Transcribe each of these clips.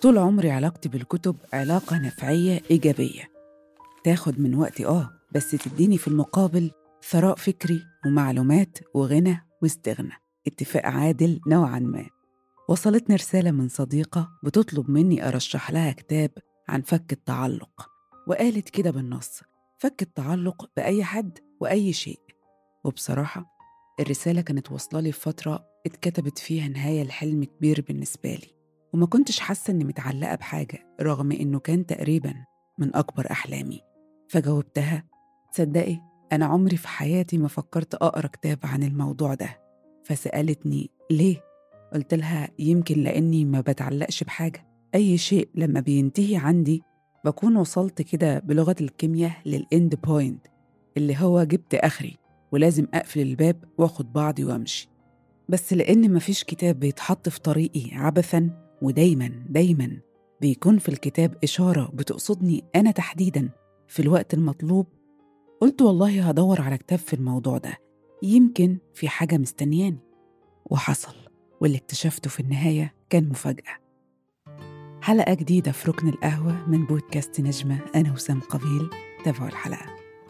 طول عمري علاقتي بالكتب علاقة نفعية إيجابية، تاخد من وقتي بس تديني في المقابل ثراء فكري ومعلومات وغنى واستغنى، اتفاق عادل نوعاً ما. وصلتني رسالة من صديقة بتطلب مني أرشح لها كتاب عن فك التعلق، وقالت كده بالنص: فك التعلق بأي حد وأي شيء. وبصراحة الرسالة كانت واصلة لي في فترة اتكتبت فيها نهاية لحلم كبير بالنسبة لي، وما كنتش حاسة إني متعلقة بحاجة رغم إنه كان تقريباً من أكبر أحلامي. فجاوبتها: تصدقي أنا عمري في حياتي ما فكرت أقرأ كتاب عن الموضوع ده. فسألتني ليه؟ قلت لها يمكن لأني ما بتعلقش بحاجة، أي شيء لما بينتهي عندي بكون وصلت كده بلغة الكيمياء للإند بوينت، اللي هو جبت آخري ولازم أقفل الباب وأخد بعضي وأمشي. بس لأن مفيش كتاب بيتحط في طريقي عبثاً، ودايماً بيكون في الكتاب إشارة بتقصدني أنا تحديداً في الوقت المطلوب، قلت والله هدور على كتاب في الموضوع ده، يمكن في حاجة مستنياني. وحصل، واللي اكتشفته في النهاية كان مفاجأة. حلقة جديدة في ركن القهوة من بودكاست نجمة، أنا وسام قبيل. تابعوا الحلقة.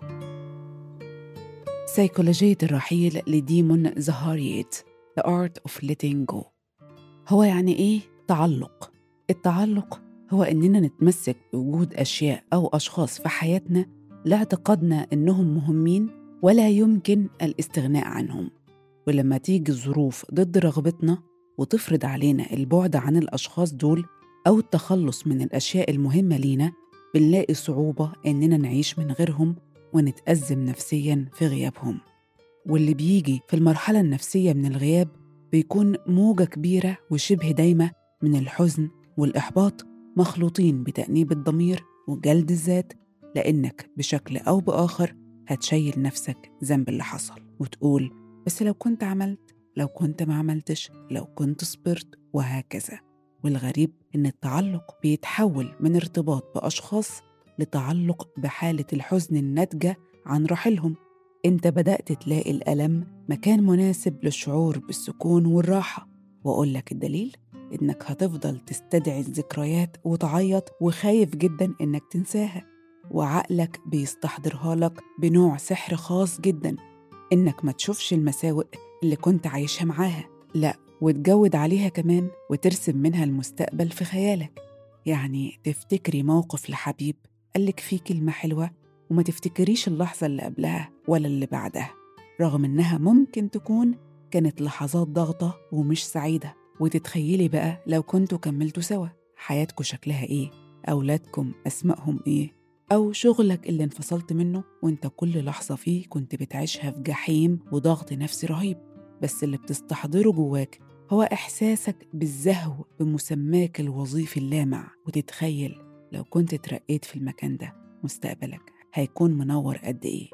سيكولوجية الرحيل لديمون زهاريت The Art of Letting Go. هو يعني إيه تعلق؟ التعلق هو إننا نتمسك بوجود أشياء أو أشخاص في حياتنا لاعتقادنا إنهم مهمين ولا يمكن الاستغناء عنهم، ولما تيجي الظروف ضد رغبتنا وتفرض علينا البعد عن الأشخاص دول أو التخلص من الأشياء المهمة لينا، بنلاقي صعوبة إننا نعيش من غيرهم ونتأزم نفسياً في غيابهم. واللي بيجي في المرحلة النفسية من الغياب بيكون موجة كبيرة وشبه دايمة من الحزن والإحباط، مخلوطين بتأنيب الضمير وجلد الذات، لأنك بشكل أو بآخر هتشيل نفسك ذنب اللي حصل وتقول بس لو كنت عملت، لو كنت ما عملتش، لو كنت صبرت، وهكذا. والغريب إن التعلق بيتحول من ارتباط بأشخاص لتعلق بحالة الحزن الناتجة عن رحيلهم. انت بدأت تلاقي الألم مكان مناسب للشعور بالسكون والراحة، وأقول لك الدليل إنك هتفضل تستدعي الذكريات وتعيط وخايف جدا إنك تنساها، وعقلك بيستحضرها لك بنوع سحر خاص جدا، إنك ما تشوفش المساوئ اللي كنت عايشها معاها، لا وتجود عليها كمان وترسم منها المستقبل في خيالك. يعني تفتكري موقف لحبيب قالك فيه كلمة حلوة وما تفتكريش اللحظة اللي قبلها ولا اللي بعدها، رغم إنها ممكن تكون كانت لحظات ضغطة ومش سعيدة. وتتخيلي بقى لو كنتوا كملتوا سوا، حياتكوا شكلها إيه؟ أولادكم أسمائهم إيه؟ أو شغلك اللي انفصلت منه وانت كل لحظة فيه كنت بتعيشها في جحيم وضغط نفسي رهيب، بس اللي بتستحضره جواك هو إحساسك بالزهو بمسماك الوظيفي اللامع. وتتخيل لو كنت ترقيت في المكان ده، مستقبلك هيكون منور قد إيه؟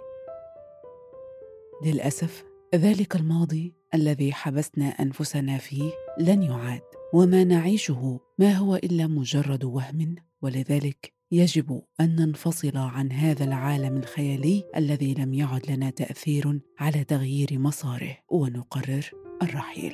للأسف ذلك الماضي الذي حبسنا أنفسنا فيه لن يعاد، وما نعيشه ما هو إلا مجرد وهم، ولذلك يجب أن ننفصل عن هذا العالم الخيالي الذي لم يعد لنا تأثير على تغيير مساره، ونقرر الرحيل.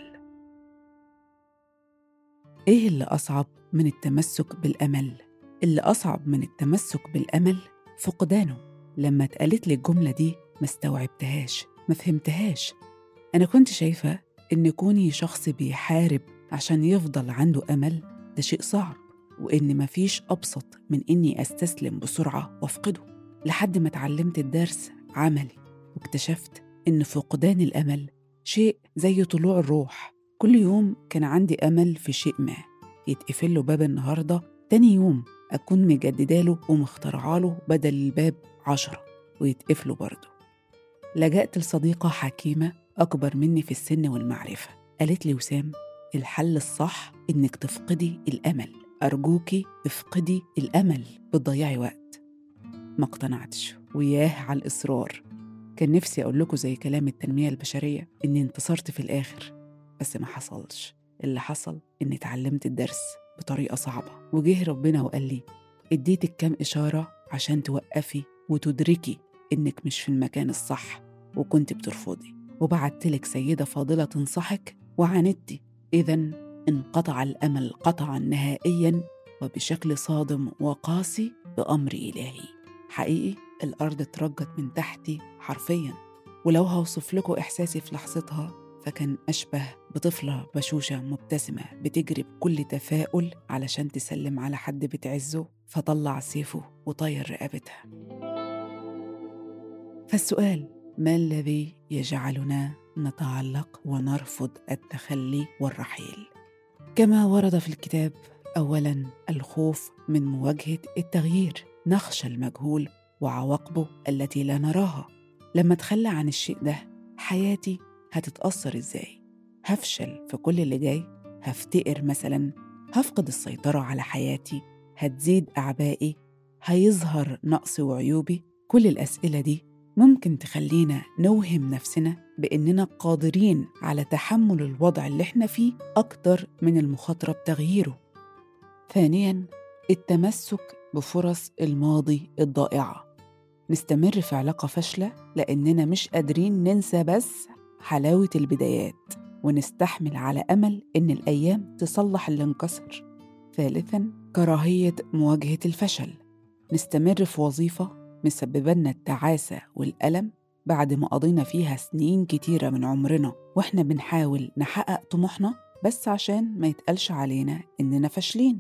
إيه اللي أصعب من التمسك بالأمل؟ اللي أصعب من التمسك بالأمل فقدانه. لما اتقالت لي الجملة دي ما استوعبتهاش، ما فهمتهاش. أنا كنت شايفة إن كوني شخص بيحارب عشان يفضل عنده أمل ده شيء صعب، وإن مفيش أبسط من إني أستسلم بسرعة وأفقده، لحد ما اتعلمت الدرس عملي واكتشفت إن فقدان الأمل شيء زي طلوع الروح. كل يوم كان عندي أمل في شيء ما، يتقفل له باب النهاردة، تاني يوم أكون مجدداله ومخترعاله بدل الباب 10 ويتقفلوا برضه. لجأت لصديقة حكيمة أكبر مني في السن والمعرفة، قالت لي وسام الحل الصح إنك تفقدي الأمل، أرجوكي افقدي الأمل، بتضيعي وقت. ما اقتنعتش، وياه على الإصرار. كان نفسي أقول لكم زي كلام التنمية البشرية إني انتصرت في الآخر، بس ما حصلش. اللي حصل إني اتعلمت الدرس بطريقة صعبة، وجه ربنا وقال لي اديتك كام إشارة عشان توقفي وتدركي إنك مش في المكان الصح وكنت بترفضي، وبعتلك سيدة فاضلة تنصحك وعاندتي، إذن انقطع الأمل قطعا نهائيا وبشكل صادم وقاسي بأمر إلهي. حقيقي الأرض اترجت من تحتي حرفياً، ولو هوصف لكم إحساسي في لحظتها فكان أشبه بطفلة بشوشة مبتسمة بتجري بكل تفاؤل علشان تسلم على حد بتعزه، فطلع سيفه وطير رقبتها. فالسؤال: ما الذي يجعلنا نتعلق ونرفض التخلي والرحيل؟ كما ورد في الكتاب، أولاً الخوف من مواجهة التغيير، نخشى المجهول وعواقبه التي لا نراها. لما أتخلى عن الشيء ده حياتي هتتأثر إزاي؟ هفشل في كل اللي جاي؟ هفتقر مثلاً؟ هفقد السيطرة على حياتي؟ هتزيد أعبائي؟ هيظهر نقصي وعيوبي؟ كل الأسئلة دي ممكن تخلينا نوهم نفسنا بإننا قادرين على تحمل الوضع اللي احنا فيه أكتر من المخاطرة بتغييره. ثانياً التمسك بفرص الماضي الضائعة. نستمر في علاقة فاشلة لأننا مش قادرين ننسى بس حلاوة البدايات، ونستحمل على أمل إن الأيام تصلح اللي انكسر. ثالثاً كراهية مواجهة الفشل. نستمر في وظيفة مسببة لنا التعاسة والألم بعد ما قضينا فيها سنين كتيرة من عمرنا وإحنا بنحاول نحقق طموحنا بس عشان ما يتقالش علينا إننا فاشلين.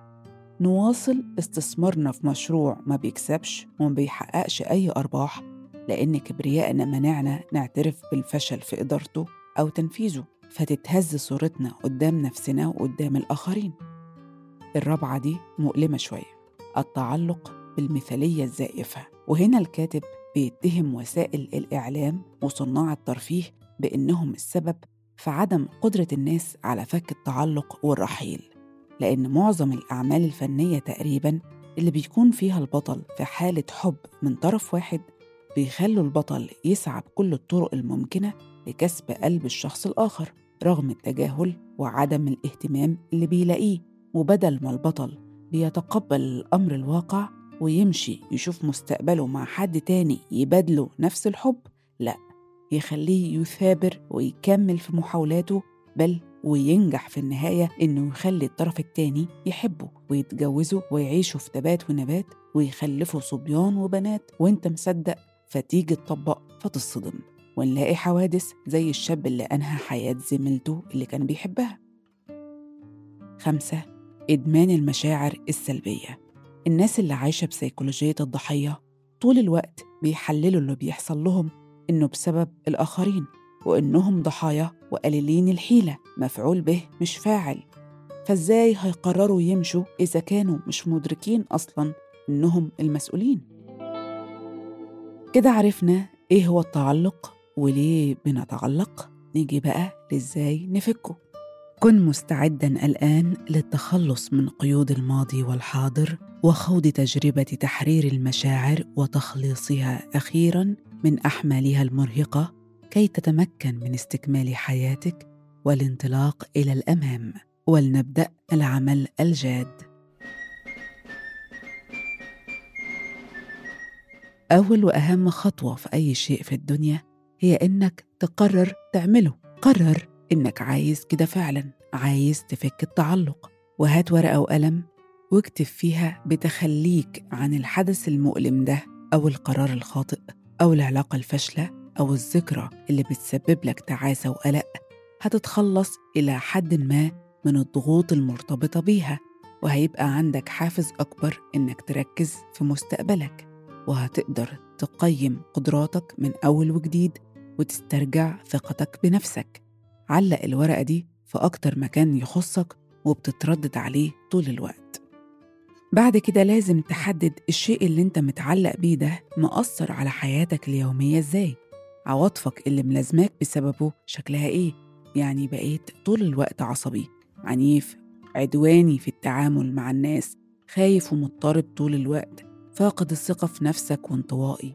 نواصل استثمارنا في مشروع ما بيكسبش وما بيحققش أي أرباح لأن كبريائنا منعنا نعترف بالفشل في إدارته أو تنفيذه، فتتهز صورتنا قدام نفسنا وقدام الآخرين. الرابعة دي مؤلمة شوية: التعلق بالمثالية الزائفة. وهنا الكاتب بيتهم وسائل الإعلام وصناع الترفيه بإنهم السبب في عدم قدرة الناس على فك التعلق والرحيل، لأن معظم الأعمال الفنية تقريباً اللي بيكون فيها البطل في حالة حب من طرف واحد بيخلوا البطل يسعى بكل الطرق الممكنة لكسب قلب الشخص الآخر رغم التجاهل وعدم الاهتمام اللي بيلاقيه. وبدل ما البطل بيتقبل الأمر الواقع ويمشي يشوف مستقبله مع حد تاني يبادله نفس الحب، لا، يخليه يثابر ويكمل في محاولاته، بل وينجح في النهاية إنه يخلي الطرف التاني يحبه ويتجوزه ويعيشوا في تبات ونبات ويخلفوا صبيان وبنات، وانت مصدق فتيجي تطبق فتصدم ونلاقي حوادث زي الشاب اللي أنهى حياة زميلته اللي كان بيحبها. 5. إدمان المشاعر السلبية. الناس اللي عايشة بسيكولوجية الضحية طول الوقت بيحللوا اللي بيحصل لهم إنه بسبب الآخرين وإنهم ضحايا وقليلين الحيلة، مفعول به مش فاعل. فإزاي هيقرروا يمشوا إذا كانوا مش مدركين أصلاً إنهم المسؤولين؟ كده عرفنا إيه هو التعلق وليه بنتعلق. نيجي بقى لإزاي نفكه. كن مستعداً الآن للتخلص من قيود الماضي والحاضر وخوض تجربة تحرير المشاعر وتخليصها أخيراً من أحمالها المرهقة كي تتمكن من استكمال حياتك والانطلاق إلى الأمام. ولنبدأ العمل الجاد. أول وأهم خطوة في أي شيء في الدنيا هي إنك تقرر تعمله. قرر إنك عايز كده فعلاً، عايز تفك التعلق، وهات ورقة وقلم واكتب فيها بتخليك عن الحدث المؤلم ده أو القرار الخاطئ أو العلاقة الفاشلة أو الذكرى اللي بتسبب لك تعاسة وقلق. هتتخلص إلى حد ما من الضغوط المرتبطة بيها، وهيبقى عندك حافز أكبر إنك تركز في مستقبلك، وهتقدر تقيم قدراتك من أول وجديد وتسترجع ثقتك بنفسك. علق الورقة دي في أكتر مكان يخصك وبتتردد عليه طول الوقت. بعد كده لازم تحدد الشيء اللي انت متعلق بيه ده مؤثر على حياتك اليومية ازاي. عواطفك اللي ملازماك بسببه شكلها ايه؟ يعني بقيت طول الوقت عصبي، عنيف، عدواني في التعامل مع الناس، خايف ومضطرب طول الوقت، فاقد الثقة في نفسك وانطوائي.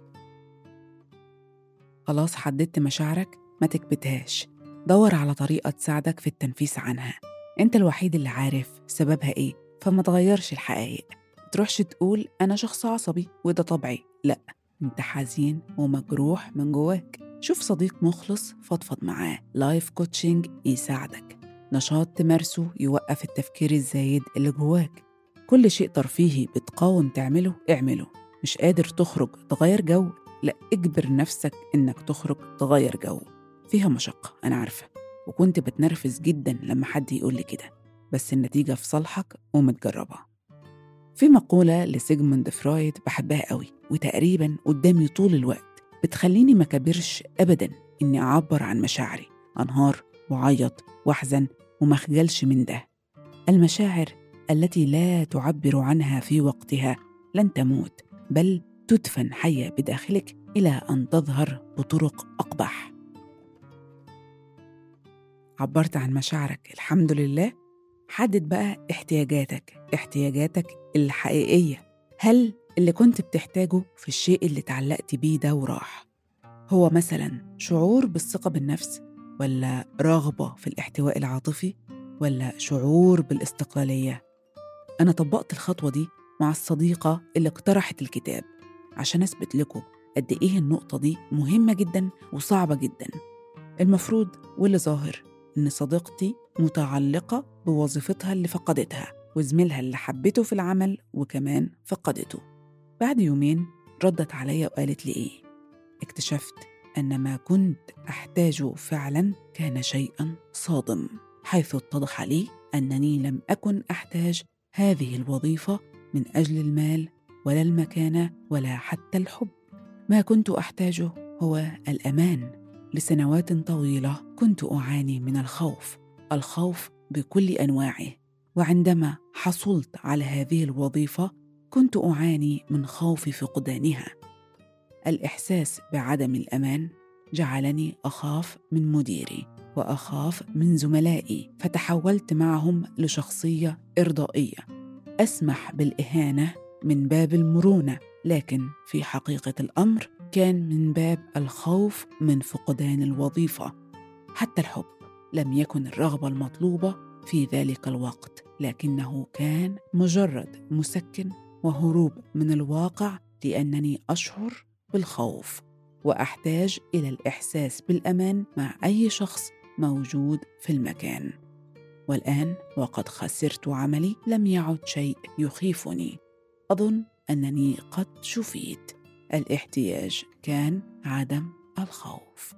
خلاص حددت مشاعرك، ما تكبتهاش، دور على طريقة تساعدك في التنفيس عنها. انت الوحيد اللي عارف سببها ايه، فما تغيرش الحقائق. متروحش تقول أنا شخص عصبي وده طبعي، لأ، انت حزين ومجروح من جواك. شوف صديق مخلص فضفض معاه، لايف كوتشنج يساعدك. نشاط تمارسه يوقف التفكير الزايد اللي جواك. كل شيء ترفيهي بتقاوم تعمله اعمله. مش قادر تخرج تغير جو؟ لا، اجبر نفسك إنك تخرج تغير جو. فيها مشقة أنا عارفة، وكنت بتنرفز جدا لما حد يقول لي كده، بس النتيجة في صالحك ومتجربة. في مقولة لسيجموند فرويد بحبها قوي وتقريبا قدامي طول الوقت، بتخليني ما كبرش أبدا إني أعبر عن مشاعري، أنهار وعيط وأحزن وما خجلش من ده. المشاعر التي لا تعبر عنها في وقتها لن تموت، بل تدفن حية بداخلك إلى أن تظهر بطرق أقبح. عبرت عن مشاعرك الحمد لله. حدد بقى احتياجاتك الحقيقية. هل اللي كنت بتحتاجه في الشيء اللي اتعلقت بيه ده وراح هو مثلا شعور بالثقة بالنفس، ولا رغبة في الاحتواء العاطفي، ولا شعور بالاستقلالية؟ أنا طبقت الخطوة دي مع الصديقة اللي اقترحت الكتاب عشان أثبت لكم قد إيه النقطة دي مهمة جدا وصعبة جدا. المفروض واللي ظاهر إن صديقتي متعلقة بوظيفتها اللي فقدتها، وزميلها اللي حبته في العمل وكمان فقدته. بعد يومين ردت عليا وقالت لي إيه؟ اكتشفت أن ما كنت أحتاجه فعلا كان شيئا صادم، حيث اتضح لي أنني لم أكن أحتاج هذه الوظيفة من أجل المال ولا المكانة ولا حتى الحب. ما كنت أحتاجه هو الأمان. لسنوات طويلة كنت أعاني من الخوف بكل أنواعه، وعندما حصلت على هذه الوظيفة كنت أعاني من خوف فقدانها. الإحساس بعدم الأمان جعلني أخاف من مديري وأخاف من زملائي، فتحولت معهم لشخصية إرضائية أسمح بالإهانة من باب المرونة، لكن في حقيقة الأمر كان من باب الخوف من فقدان الوظيفة. حتى الحب لم يكن الرغبة المطلوبة في ذلك الوقت، لكنه كان مجرد مسكن وهروب من الواقع، لأنني أشعر بالخوف وأحتاج إلى الإحساس بالأمان مع أي شخص موجود في المكان. والآن وقد خسرت عملي لم يعد شيء يخيفني. أظن أنني قد شفيت. الاحتياج كان عدم الخوف.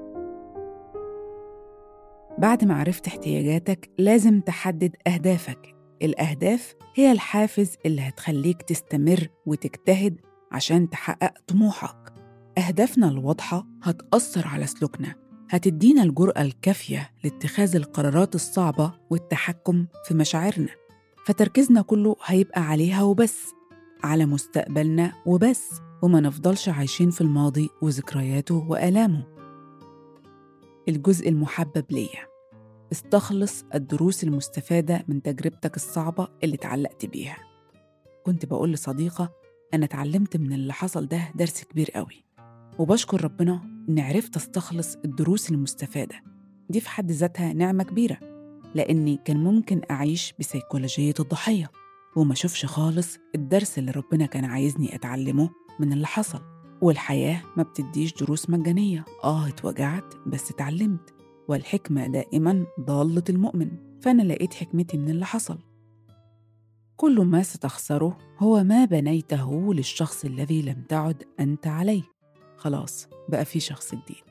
بعد ما عرفت احتياجاتك لازم تحدد أهدافك. الأهداف هي الحافز اللي هتخليك تستمر وتجتهد عشان تحقق طموحك. أهدافنا الواضحة هتأثر على سلوكنا، هتدينا الجرأة الكافية لاتخاذ القرارات الصعبة والتحكم في مشاعرنا، فتركيزنا كله هيبقى عليها وبس، على مستقبلنا وبس، وما نفضلش عايشين في الماضي وذكرياته وآلامه. الجزء المحبب ليا: استخلص الدروس المستفادة من تجربتك الصعبة اللي اتعلقت بيها. كنت بقول لصديقة أنا اتعلمت من اللي حصل ده درس كبير قوي، وبشكر ربنا إني عرفت أستخلص الدروس المستفادة دي. في حد ذاتها نعمة كبيرة، لأني كان ممكن أعيش بسيكولوجية الضحية وما شوفش خالص الدرس اللي ربنا كان عايزني أتعلمه من اللي حصل. والحياة ما بتديش دروس مجانية. اتوجعت بس اتعلمت، والحكمة دائما ضالة المؤمن. فأنا لقيت حكمتي من اللي حصل. كل ما ستخسره هو ما بنيته للشخص الذي لم تعد أنت عليه. خلاص بقى في شخص جديد.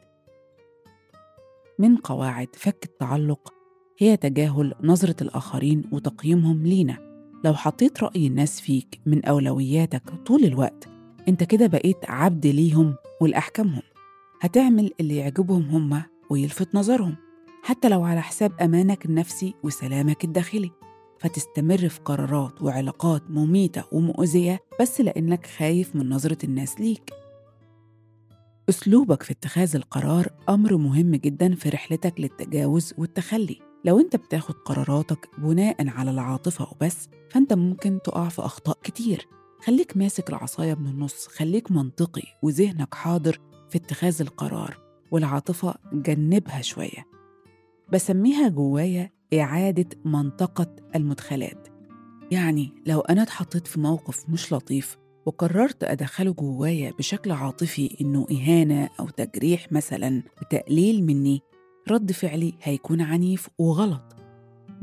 من قواعد فك التعلق هي تجاهل نظرة الآخرين وتقييمهم لينا. لو حطيت رأي الناس فيك من أولوياتك طول الوقت، انت كده بقيت عبد ليهم ولأحكامهم. هتعمل اللي يعجبهم هم ويلفت نظرهم، حتى لو على حساب أمانك النفسي وسلامك الداخلي. فتستمر في قرارات وعلاقات مميتة ومؤذية بس لأنك خايف من نظرة الناس ليك. أسلوبك في اتخاذ القرار أمر مهم جدا في رحلتك للتجاوز والتخلي. لو أنت بتاخد قراراتك بناء على العاطفة وبس، فأنت ممكن تقع في أخطاء كتير. خليك ماسك العصاية من النص، خليك منطقي وذهنك حاضر في اتخاذ القرار، والعاطفة جنبها شوية. بسميها جوايا إعادة منطقة المدخلات. يعني لو أنا اتحطيت في موقف مش لطيف وقررت أدخله جوايا بشكل عاطفي إنه إهانة أو تجريح مثلاً بتقليل مني، رد فعلي هيكون عنيف وغلط.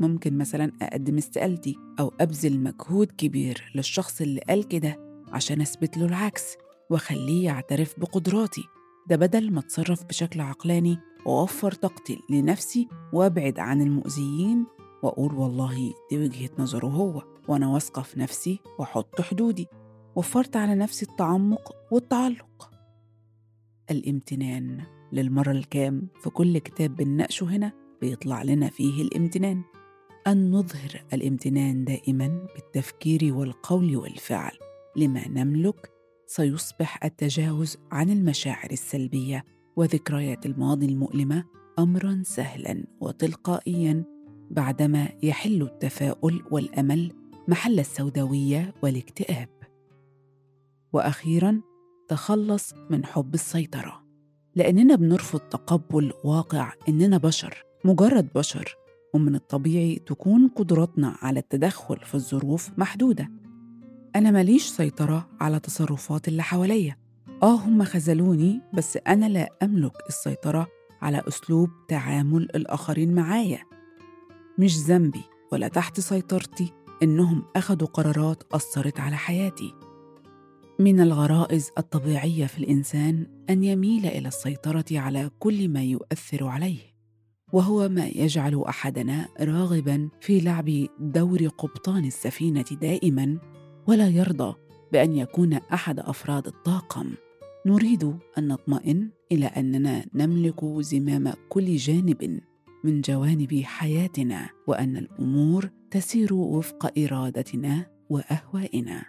ممكن مثلا أقدم استقالتي أو أبذل مجهود كبير للشخص اللي قال كده عشان أثبت له العكس وأخليه يعترف بقدراتي، ده بدل ما أتصرف بشكل عقلاني وأوفر طاقتي لنفسي وأبعد عن المؤذيين وأقول والله دي وجهة نظره هو وأنا واثقة في نفسي وأحط حدودي. وفرت على نفسي التعمق والتعلق. الامتنان للمرة الكام في كل كتاب بنناقشه هنا بيطلع لنا فيه الامتنان. أن نظهر الامتنان دائما بالتفكير والقول والفعل لما نملك سيصبح التجاوز عن المشاعر السلبية وذكريات الماضي المؤلمة أمرا سهلا وتلقائيا بعدما يحل التفاؤل والأمل محل السوداوية والاكتئاب. وأخيراً تخلص من حب السيطرة، لأننا بنرفض تقبل واقع إننا بشر، مجرد بشر، ومن الطبيعي تكون قدراتنا على التدخل في الظروف محدودة. أنا ماليش سيطرة على تصرفات اللي حواليا، هم خذلوني، بس أنا لا أملك السيطرة على أسلوب تعامل الآخرين معايا. مش ذنبي ولا تحت سيطرتي إنهم أخدوا قرارات أثرت على حياتي. من الغرائز الطبيعية في الإنسان أن يميل إلى السيطرة على كل ما يؤثر عليه، وهو ما يجعل أحدنا راغباً في لعب دور قبطان السفينة دائماً، ولا يرضى بأن يكون أحد أفراد الطاقم. نريد أن نطمئن إلى أننا نملك زمام كل جانب من جوانب حياتنا، وأن الأمور تسير وفق إرادتنا وأهوائنا.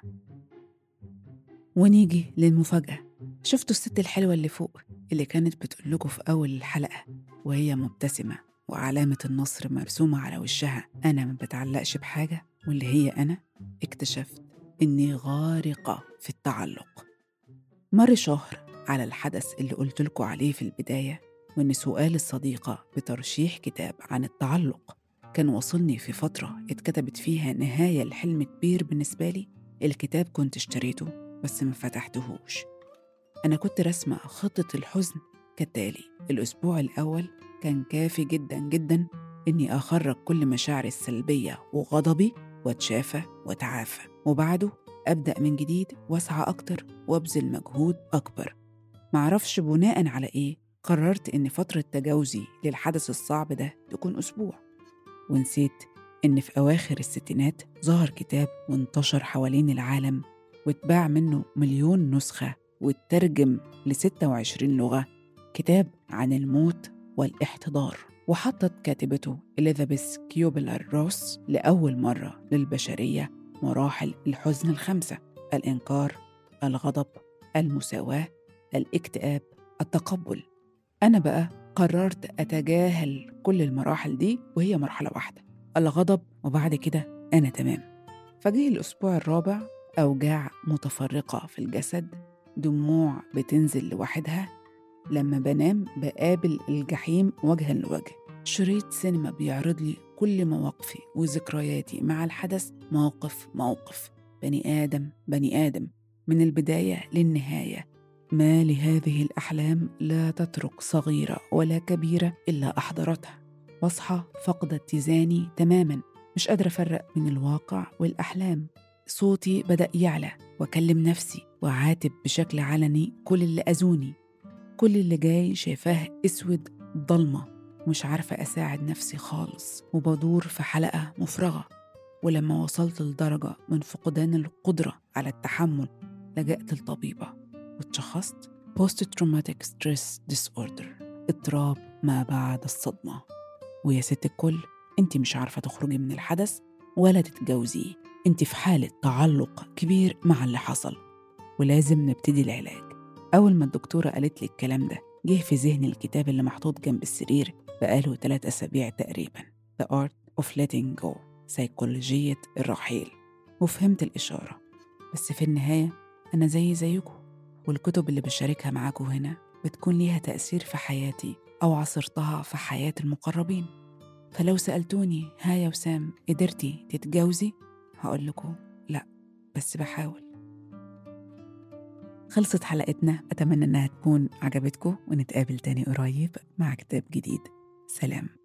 ونيجي للمفاجأة. شفتوا الست الحلوة اللي فوق اللي كانت بتقول لكم في أول الحلقة وهي مبتسمة وعلامة النصر مرسومة على وشها، أنا ما بتعلقش بحاجة، واللي هي أنا اكتشفت إني غارقة في التعلق. مر شهر على الحدث اللي قلت لكم عليه في البداية، وإن سؤال الصديقة بترشيح كتاب عن التعلق كان وصلني في فترة اتكتبت فيها نهاية لحلم كبير بالنسبة لي. الكتاب كنت اشتريته بس ما فتحتهوش. أنا كنت رسمة خطة الحزن كالتالي: الأسبوع الأول كان كافي جدا جدا إني أخرج كل مشاعري السلبية وغضبي واتشافى وتعافى، وبعده أبدأ من جديد واسعى أكتر وابذل مجهود أكبر. معرفش بناء على إيه قررت إن فترة تجاوزي للحدث الصعب ده تكون أسبوع، ونسيت إن في أواخر الستينات ظهر كتاب وانتشر حوالين العالم واتباع منه 1,000,000 نسخة واترجم ل26 لغة، كتاب عن الموت والاحتضار. وحطت كاتبته إليزابيث كيوبلر روس لأول مرة للبشرية مراحل الحزن الخمسة: الإنكار، الغضب، المساواة، الاكتئاب، التقبل. أنا بقى قررت أتجاهل كل المراحل دي وهي مرحلة واحدة: الغضب، وبعد كده أنا تمام. فجه الأسبوع الرابع، أوجاع متفرقة في الجسد، دموع بتنزل لوحدها، لما بنام بقابل الجحيم وجها لوجه، شريط سينما بيعرض لي كل مواقفي وذكرياتي مع الحدث، موقف موقف، بني آدم بني آدم، من البداية للنهاية. ما لهذه الأحلام لا تترك صغيرة ولا كبيرة إلا أحضرتها، واصحى فقد اتزاني تماماً، مش قادرة أفرق من الواقع والأحلام. صوتي بدأ يعلى وأكلم نفسي وأعاتب بشكل علني كل اللي أذوني، كل اللي جاي شايفاه أسود ضلمة، مش عارفة أساعد نفسي خالص، وبدور في حلقة مفرغة. ولما وصلت لدرجة من فقدان القدرة على التحمل لجأت لطبيبة واتشخصت Post Traumatic Stress Disorder، اضطراب ما بعد الصدمة. ويا ست الكل، انت مش عارفة تخرجي من الحدث ولا تتجاوزيه، انت في حالة تعلق كبير مع اللي حصل، ولازم نبتدي العلاج. أول ما الدكتورة قالت لي الكلام ده جه في ذهني الكتاب اللي محطوط جنب السرير بقاله 3 أسابيع تقريبا، The Art of Letting Go، سيكولوجية الرحيل، وفهمت الإشارة. بس في النهاية أنا زيكم، والكتب اللي بشاركها معاكم هنا بتكون ليها تأثير في حياتي أو عصرتها في حياة المقربين. فلو سألتوني ها يا وسام قدرتي تتجاوزي، هقول لكم لا، بس بحاول. خلصت حلقتنا، أتمنى أنها تكون عجبتكم، ونتقابل تاني قريب مع كتاب جديد. سلام.